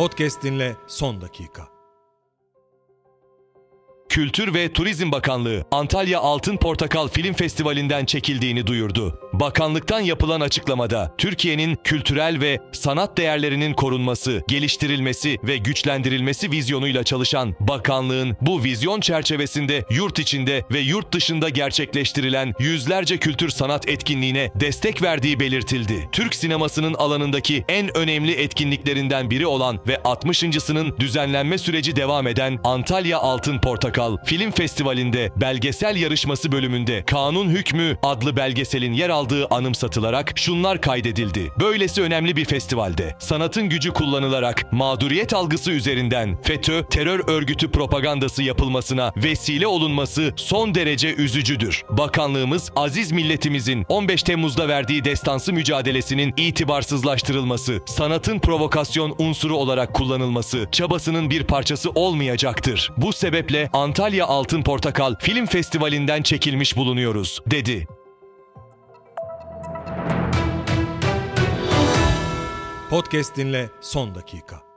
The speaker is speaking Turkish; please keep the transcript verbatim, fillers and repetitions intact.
Podcast dinle son dakika. Kültür ve Turizm Bakanlığı, Antalya Altın Portakal Film Festivali'nden çekildiğini duyurdu. Bakanlıktan yapılan açıklamada, Türkiye'nin kültürel ve sanat değerlerinin korunması, geliştirilmesi ve güçlendirilmesi vizyonuyla çalışan bakanlığın bu vizyon çerçevesinde yurt içinde ve yurt dışında gerçekleştirilen yüzlerce kültür sanat etkinliğine destek verdiği belirtildi. Türk sinemasının alanındaki en önemli etkinliklerinden biri olan ve altmışıncısının düzenlenme süreci devam eden Antalya Altın Portakal Film Festivali'nde belgesel yarışması bölümünde Kanun Hükmü adlı belgeselin yer aldığı anımsatılarak şunlar kaydedildi. Böylesi önemli bir festivalde sanatın gücü kullanılarak mağduriyet algısı üzerinden FETÖ terör örgütü propagandası yapılmasına vesile olunması son derece üzücüdür. Bakanlığımız aziz milletimizin on beş Temmuz'da verdiği destansı mücadelesinin itibarsızlaştırılması, sanatın provokasyon unsuru olarak kullanılması çabasının bir parçası olmayacaktır. Bu sebeple Antalya Altın Portakal Film Festivali'nden çekilmiş bulunuyoruz, dedi. Podcast dinle son dakika.